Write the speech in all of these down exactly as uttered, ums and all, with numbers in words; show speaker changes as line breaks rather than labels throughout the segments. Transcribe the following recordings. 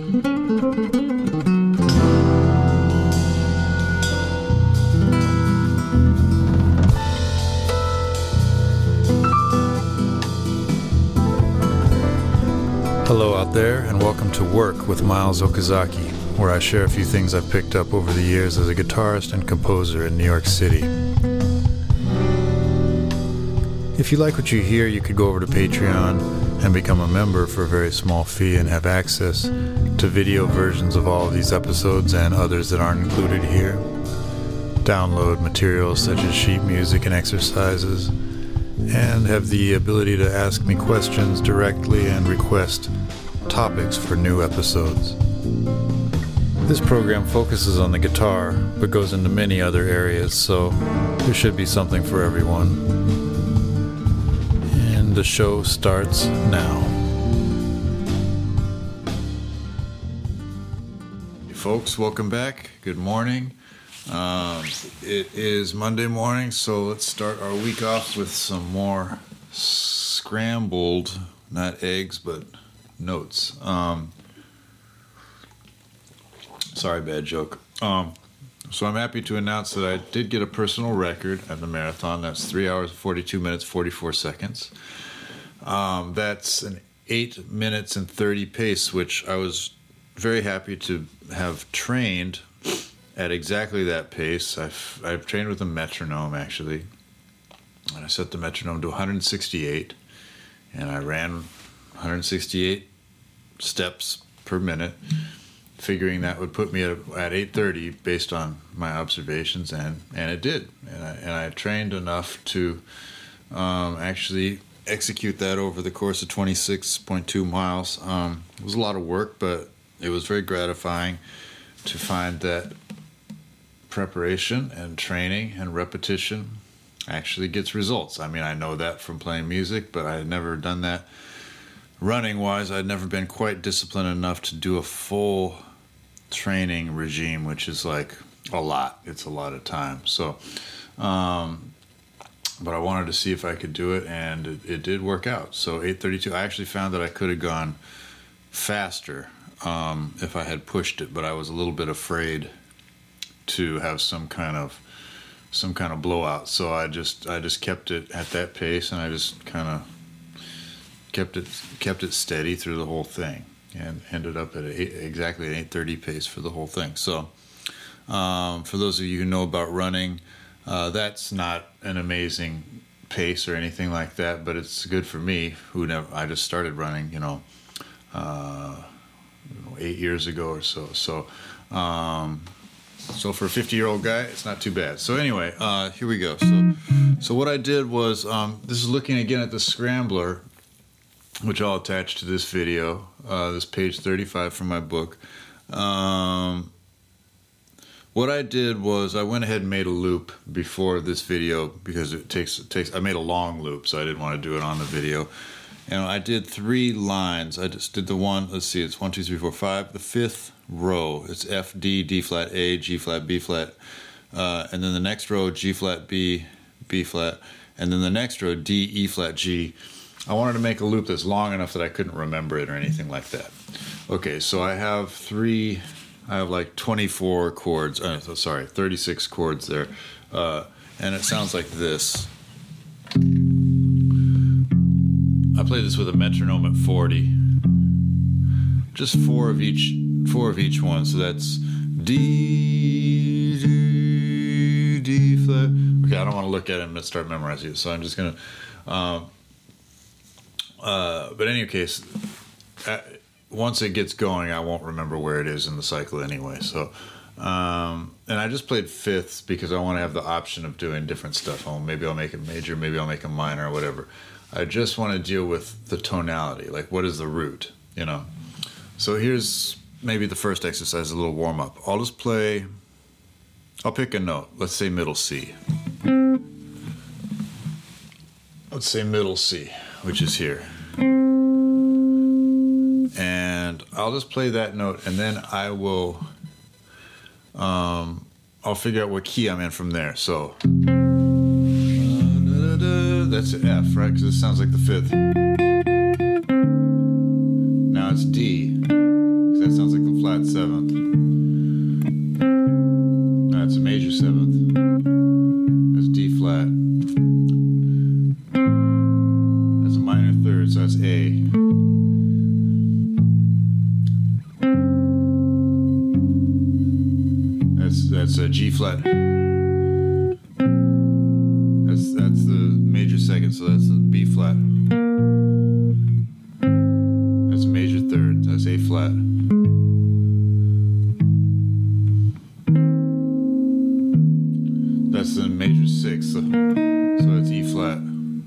Hello out there, and welcome to Work with Miles Okazaki, where I share a few things I've picked up over the years as a guitarist and composer in New York City. If you like what you hear, you could go over to Patreon and become a member for a very small fee and have access to video versions of all of these episodes and others that aren't included here. Download materials such as sheet music and exercises, and have the ability to ask me questions directly and request topics for new episodes. This program focuses on the guitar, but goes into many other areas, so there should be something for everyone. And the show starts now. Hey folks, welcome back. Good morning. Um, it is Monday morning, so let's start our week off with some more scrambled, not eggs, but notes. Um, sorry, bad joke. Um, so I'm happy to announce that I did get a personal record at the marathon. That's three hours, forty-two minutes, forty-four seconds. Um, that's an eight minutes and thirty pace, which I was very happy to have trained at exactly that pace. I've I've trained with a metronome, actually, and I set the metronome to one sixty-eight, and I ran one hundred sixty-eight steps per minute, figuring that would put me at, at eight thirty based on my observations, and, and it did. And I, and I trained enough to um, actually execute that over the course of twenty-six point two miles. Um, it was a lot of work, but it was very gratifying to find that preparation and training and repetition actually gets results. I mean, I know that from playing music, but I had never done that running wise. I'd never been quite disciplined enough to do a full training regime, which is like a lot. It's a lot of time. So, um, but I wanted to see if I could do it, and it, it did work out. So eight thirty-two, I actually found that I could have gone faster um, if I had pushed it, but I was a little bit afraid to have some kind of some kind of blowout, so I just I just kept it at that pace, and I just kind of kept it kept it steady through the whole thing, and ended up at eight, exactly an eight thirty pace for the whole thing. So, um, for those of you who know about running, uh, that's not an amazing pace or anything like that, but it's good for me, who never I just started running, you know, uh, eight years ago or so. So. Um, So for a fifty-year-old guy, it's not too bad. So anyway, uh, here we go. So so what I did was, um, this is looking again at the Scrambler, which I'll attach to this video, uh, this page thirty-five from my book. Um, what I did was I went ahead and made a loop before this video, because it takes, it takes I made a long loop, so I didn't want to do it on the video. And I did three lines. I just did the one, let's see, it's one, two, three, four, five. The fifth row, it's F, D, D flat, A, G flat, B flat. Uh, and then the next row, G flat, B, B flat. And then the next row, D, E flat, G. I wanted to make a loop that's long enough that I couldn't remember it or anything like that. Okay, so I have three, I have like twenty-four chords, uh, sorry, thirty-six chords there. Uh, and it sounds like this. I played this with a metronome at forty. Just four of each, four of each one. So that's D, D, D flat. Okay, I don't want to look at it and start memorizing it, so I'm just gonna. Um, uh, but in any case, uh, once it gets going, I won't remember where it is in the cycle anyway. So, um, and I just played fifths because I want to have the option of doing different stuff. Oh, maybe I'll make it major, maybe I'll make a minor, or whatever. I just want to deal with the tonality, like what is the root, you know? So here's maybe the first exercise, a little warm-up. I'll just play, I'll pick a note. Let's say middle C. Let's say middle C, which is here. And I'll just play that note, and then I will, um, I'll figure out what key I'm in from there. So. That's an F, right? Because it sounds like the fifth. Now it's D. that sounds like the flat seventh. That's a major seventh. That's D flat. That's a minor third, so that's A. That's that's a G flat. That's that's the major second, so that's the B flat. That's a major third, that's A flat. That's the major sixth, so, so that's E flat.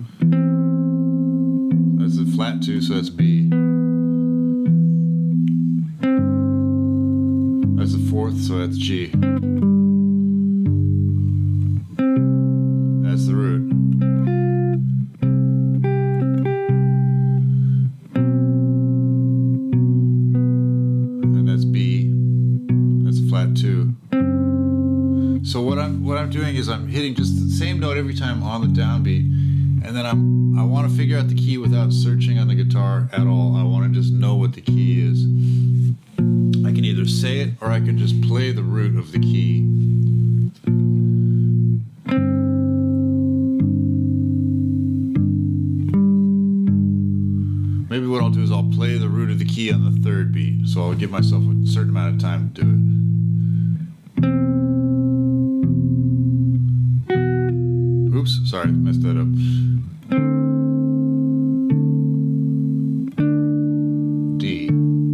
That's a flat two, so that's B. That's the fourth, so that's G. That's the root. And that's B. That's a flat two. So what I'm what I'm doing is I'm hitting just the same note every time on the downbeat, and then I'm I want to figure out the key without searching on the guitar at all. I want to just know what the key is. I can either say it or I can just play the root of the key. Maybe what I'll do is I'll play the root of the key on the third beat, so I'll give myself a certain amount of time to do it. Oops, sorry, messed that up. D.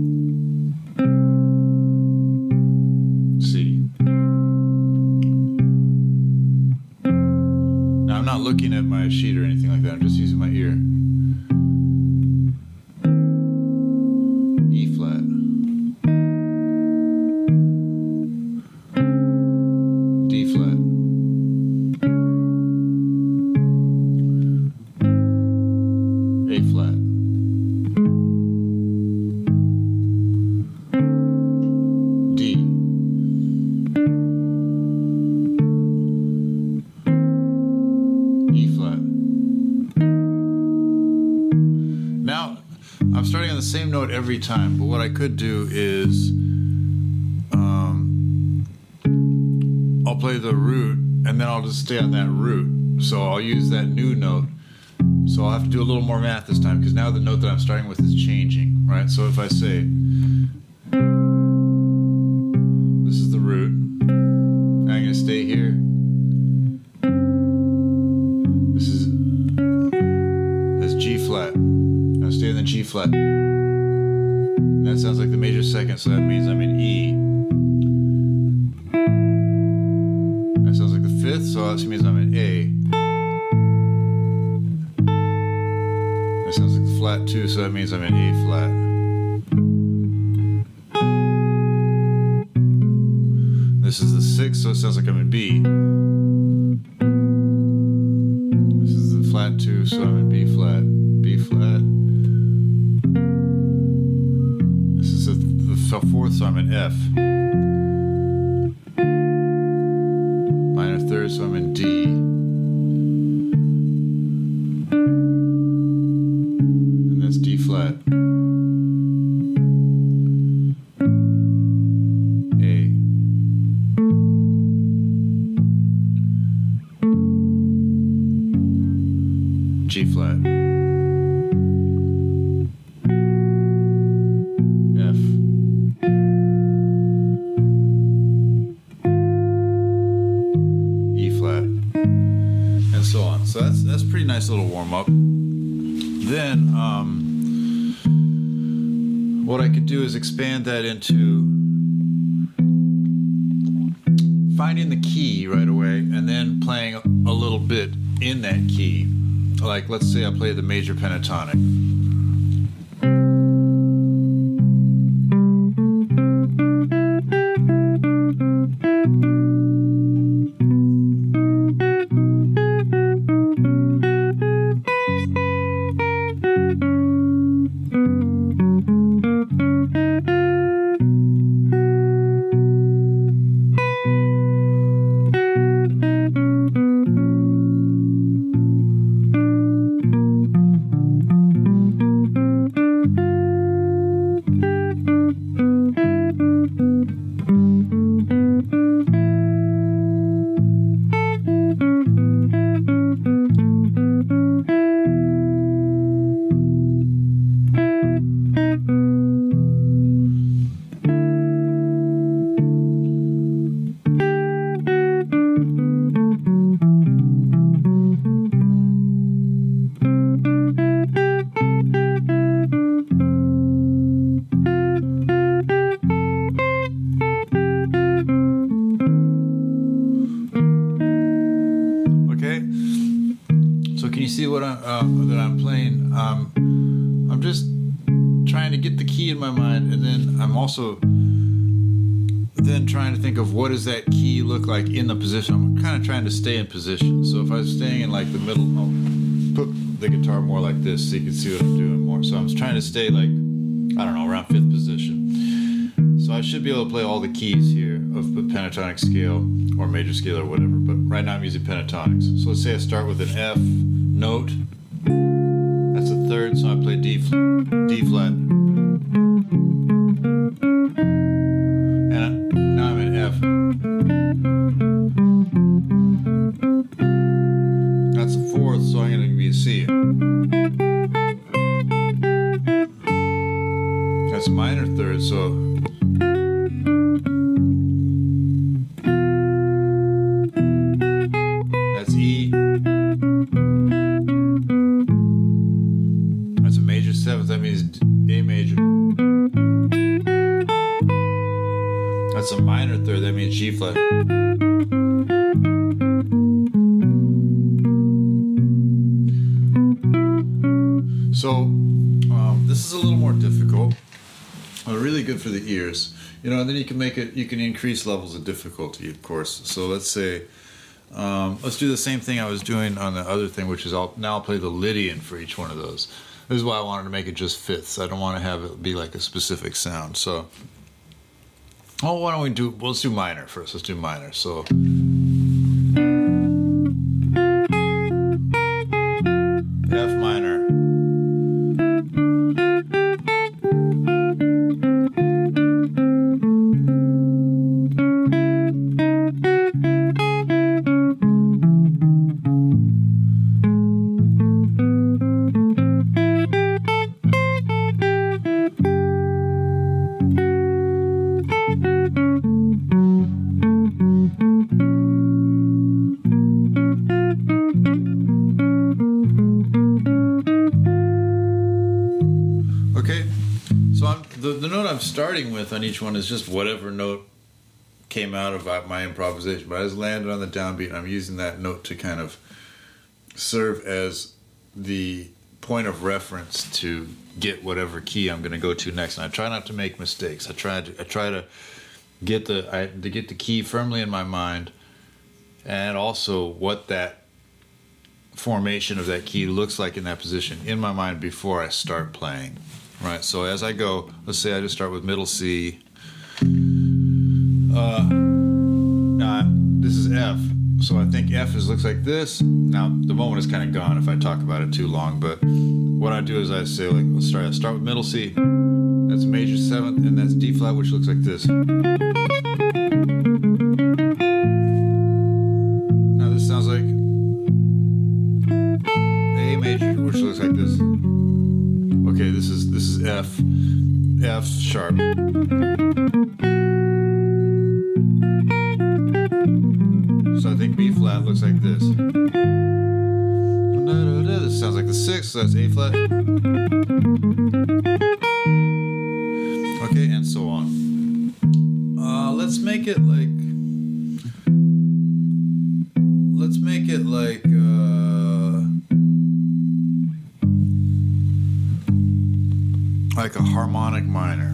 C. Now I'm not looking at my sheet or anything like that, I'm just using my ear. E flat. D flat. A flat. D. E flat. Now, I'm starting on the same note every time, but what I could do is um, I'll play the root and then I'll just stay on that root. So I'll use that new note. So I'll have to do a little more math this time because now the note that I'm starting with is changing, right? So if I say, this is the root, I'm going to stay here. This is, that's G flat. I'll stay in the G flat. And that sounds like the major second, so that means I'm in E. That sounds like the fifth, so that means I'm in A. That sounds like the flat two, so that means I'm in A flat. This is the sixth, so it sounds like I'm in B. This is the flat two, so I'm in B flat, B flat. This is the, the fourth, so I'm in F. Minor third, so I'm in D. And that's D flat. A. G flat. F. E flat. And so on. So that's that's a pretty nice little warm up. Then um, what I could do is expand that into finding the key right away and then playing a little bit in that key. Like, let's say I play the major pentatonic. also then trying to think of what does that key look like in the position. I'm kind of trying to stay in position. So if I was staying in like the middle, I'll put the guitar more like this so you can see what I'm doing more. So I'm trying to stay like, I don't know, around fifth position. So I should be able to play all the keys here of the pentatonic scale or major scale or whatever. But right now I'm using pentatonics. So let's say I start with an F note. That's a third, so I play D, D flat. And I, now I'm in F. That's a fourth, so I'm going to be a C. That's a minor third, so that's E. That's a major seventh, that means A major. That's a minor third, that means G flat. So, um, this is a little more difficult, but really good for the ears. You know, and then you can make it, you can increase levels of difficulty, of course. So let's say, um, let's do the same thing I was doing on the other thing, which is I'll, now I'll play the Lydian for each one of those. This is why I wanted to make it just fifths. I don't want to have it be like a specific sound. So, oh, why don't we do, well, let's do minor first. Let's do minor. So, F minor. I'm starting with on each one is just whatever note came out of my improvisation, but I just landed on the downbeat and I'm using that note to kind of serve as the point of reference to get whatever key I'm going to go to next. And I try not to make mistakes. I try to I try to get the I, to get the key firmly in my mind, and also what that formation of that key looks like in that position in my mind before I start playing. Right, so as I go, let's say I just start with middle C. Uh, now this is F, so I think F is looks like this. Now the moment is kind of gone if I talk about it too long, but what I do is I say, like, let's start. I start with middle C. That's major seventh, and that's D flat, which looks like this. Now this sounds like A major, which looks like this. Okay, this is this is F, F sharp. So I think B flat looks like this. This sounds like the sixth, so that's A flat. Okay, and so on. Uh, let's make it like. Let's make it like. Uh, like a harmonic minor.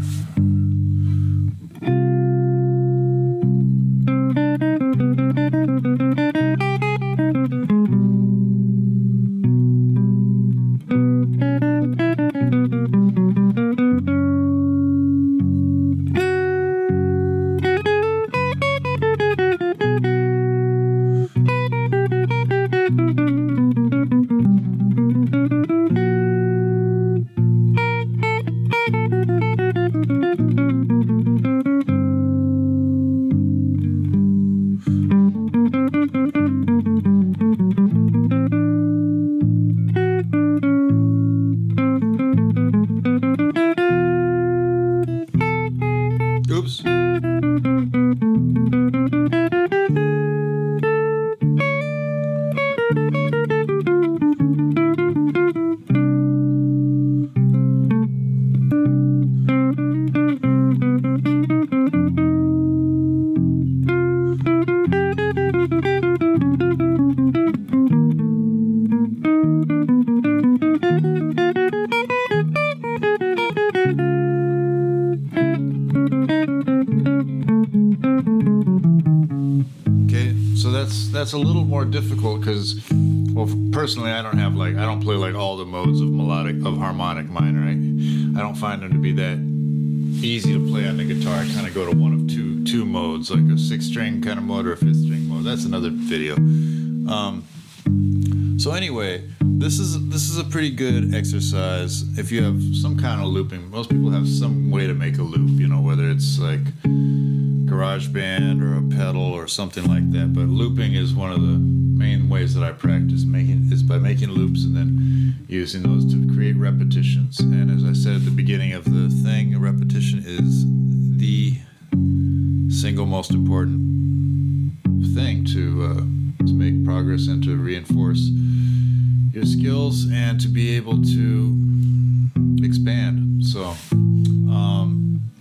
Okay, so that's that's a little more difficult because, well, personally, I don't have like I don't play like all the modes of melodic of harmonic minor. I, I don't find them to be that easy to play on the guitar. I kind of go to one of two two modes, like a six string kind of mode or a fifth string mode. That's another video. Um, so anyway, this is this is a pretty good exercise if you have some kind of looping. Most people have some way to make a loop, you know, whether it's like GarageBand or a pedal or something like that. But looping is one of the main ways that I practice making is by making loops and then using those to create repetitions. And as I said at the beginning of the thing, a repetition is the single most important thing to uh, to make progress and to reinforce your skills and to be able to expand. So, um,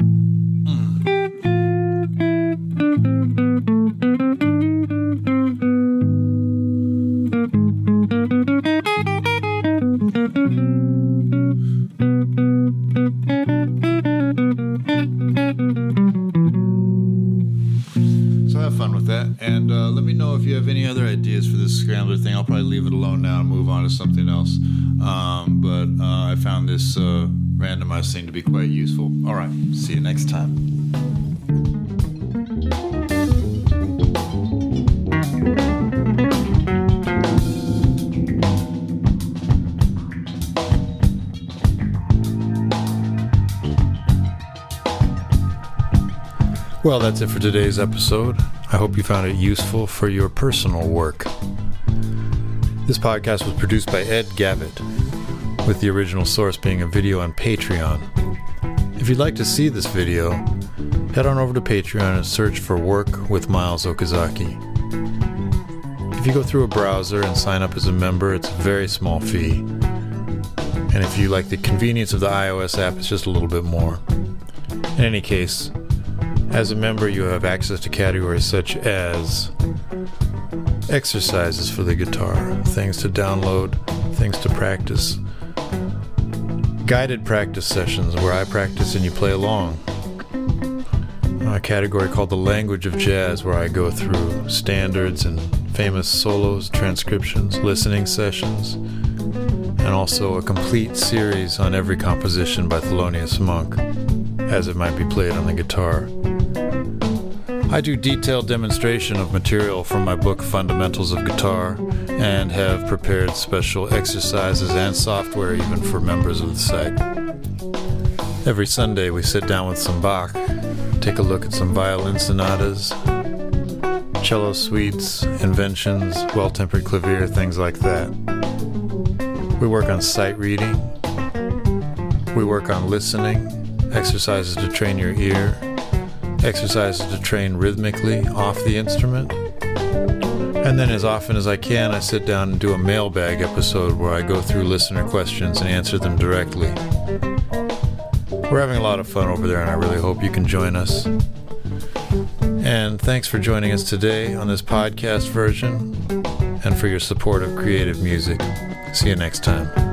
And uh, let me know if you have any other ideas for this scrambler thing. I'll probably leave it alone now and move on to something else. Um, but uh, I found this uh, randomized thing to be quite useful. All right, see you next time. Well, that's it for today's episode. I hope you found it useful for your personal work. This podcast was produced by Ed Gavitt, with the original source being a video on Patreon. If you'd like to see this video, head on over to Patreon and search for Work with Miles Okazaki. If you go through a browser and sign up as a member, it's a very small fee. And if you like the convenience of the iOS app, it's just a little bit more. In any case, as a member, you have access to categories such as exercises for the guitar, things to download, things to practice, guided practice sessions where I practice and you play along, a category called the Language of Jazz where I go through standards and famous solos, transcriptions, listening sessions, and also a complete series on every composition by Thelonious Monk as it might be played on the guitar. I do detailed demonstration of material from my book Fundamentals of Guitar and have prepared special exercises and software even for members of the site. Every Sunday we sit down with some Bach, take a look at some violin sonatas, cello suites, inventions, well-tempered clavier, things like that. We work on sight reading, we work on listening, exercises to train your ear, exercises to train rhythmically off the instrument. And then as often as I can, I sit down and do a mailbag episode where I go through listener questions and answer them directly. We're having a lot of fun over there, and I really hope you can join us. And thanks for joining us today on this podcast version and for your support of creative music. See you next time.